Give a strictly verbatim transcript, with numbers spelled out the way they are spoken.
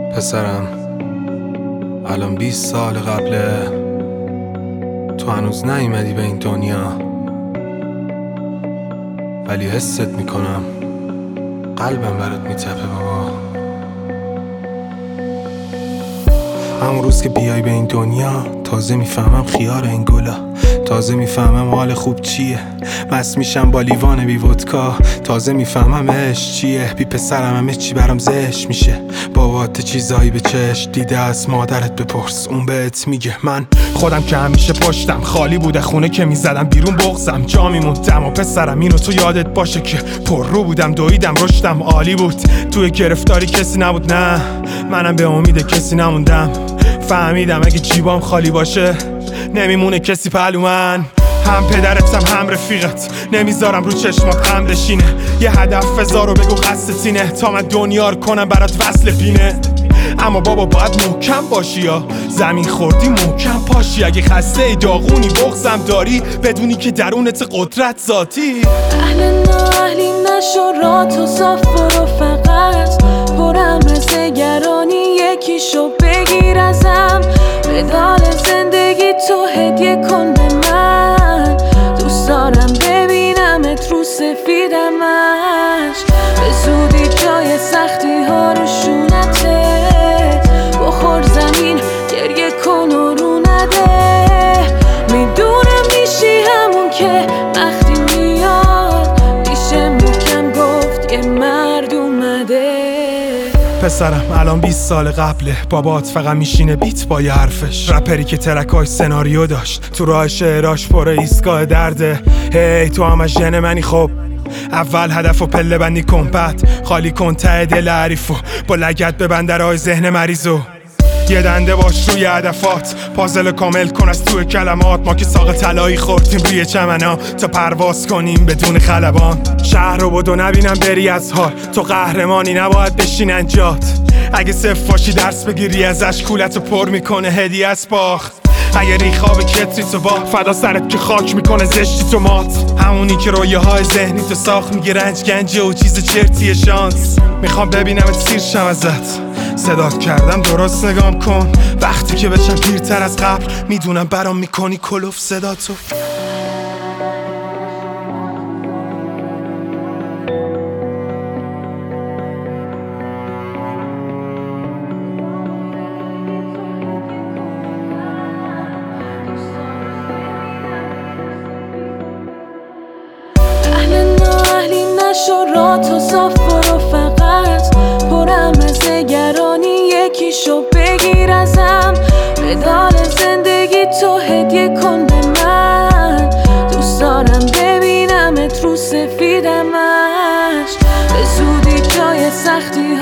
پسرم الان بیست سال قبله تو هنوز نیومدی به این دنیا، ولی حست میکنم قلبم برات میتپه بابا. همون روز که بیای به این دنیا تازه میفهمم خیار این گلا، تازه میفهمم حال خوب چیه، مست میشم با لیوان بی ودکا، تازه میفهمم عشق چیه. بی پسرم همه چی برام زشت میشه، بابات چیزایی به چشم دیده از مادرت بپرس، اون بهت میگه. من خودم که همیشه پشتم خالی بوده، خونه که میزدم بیرون بغزم جا میموندم. و پسرم اینو تو یادت باشه که پر رو بودم، دویدم رشدم عالی بود، توی گرفتاری کسی نبود، نه منم به امید کسی نموندم. فهمیدم اگه جیبام خالی باشه نمیمونه کسی پهلو من. هم پدرتم هم رفیقت، نمیذارم رو چشمات غم بشینه. یه هدف بذار و بگو قصد سینه، تا من دنیا رو کنم برات وصل پینه. اما بابا باید محکم باشی، یا زمین خوردی محکم پاشی. اگه خسته ای داغونی بغضم داری، بدونی که درونت قدرت ذاتی. اهل نه اهلی نشو، را تو صاف برو، فقط برم از نگرانی یکیشو بگیر ازم. مدال زندگی تو هدیه کن به من، دوست دارم ببینمت رو سفیدمش. به زودی جای سختی ها رو شونتت بخور زمین، گریه کن و رو نده. میدونم میشی همون که وقتی میاد میشه محکم گفت یه مرد اومده. پسرم الان بیست سال قبله، بابات فقط میشینه بیت با یه حرفش. رپری که ترکای سناریو داشت، تو راه شعراش پر ایستگاه درده. هی تو همش ژن منی، خب اول هدف و پله بندی کن، بعد خالی کن ته دل حریفو، با لگت ببند درهای ذهن مریضو. یه دنده باش روی هدفات، پازل کامل کن از توی کلمات. ما که ساق طلایی خوردیم روی چمنا تا پرواز کنیم بدون خلبان. شهر رو بدو نبینم بری از حال، تو قهرمانی نباید بشینن جات. اگه صفر باشی درس بگیری ازش، کولتو پر میکنه هدیه از باخت. اگه ریخاب کتری تو با فدا سرت که خاک میکنه زشتی تو مات. همونی که رویه های ذهنی تو ساخت میگه رنج گنجه و چیز چرتیه شانس. میخوام ببینمت سیر شم ازت، صدات کردم درست نگام کن. وقتی که بشم پیرتر از قبل میدونم برام میکنی کلوف صداتو. نشو را تو صاف برو، فقط پرم از نگرانی یکیشو بگیر ازم. مدال زندگی تو هدیه کن به من، دوست دارم ببینمت رو سفیدمش. به زودی جای سختی